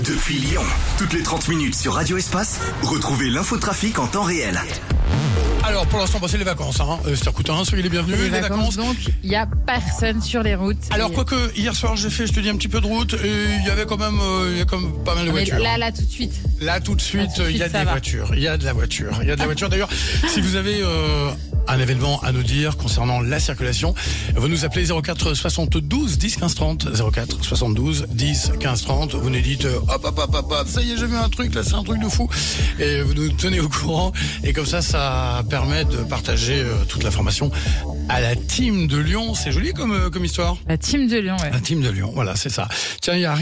Depuis Lyon, toutes les 30 minutes sur Radio Espace, retrouvez l'infotrafic en temps réel. Alors pour l'instant, c'est les vacances, Esther-Coutin, soyez les bienvenus. Les vacances, donc il n'y a personne sur les routes. Alors quoique hier soir j'ai fait, je te dis, un petit peu de route et il y avait quand même, pas mal de voitures. Là tout de suite. Là tout de suite, il y a des voitures, il y a de la voiture. D'ailleurs, si vous avez un événement à nous dire concernant la circulation, vous nous appelez 04 72 10 15 30, 04 72 10 15 30. Vous nous dites hop, ça y est, j'ai vu un truc, là c'est un truc de fou, et vous nous tenez au courant, et comme ça permet de partager toute l'information à la team de Lyon. C'est joli comme histoire. La team de Lyon, ouais. La team de Lyon, voilà, c'est ça. Tiens, il y a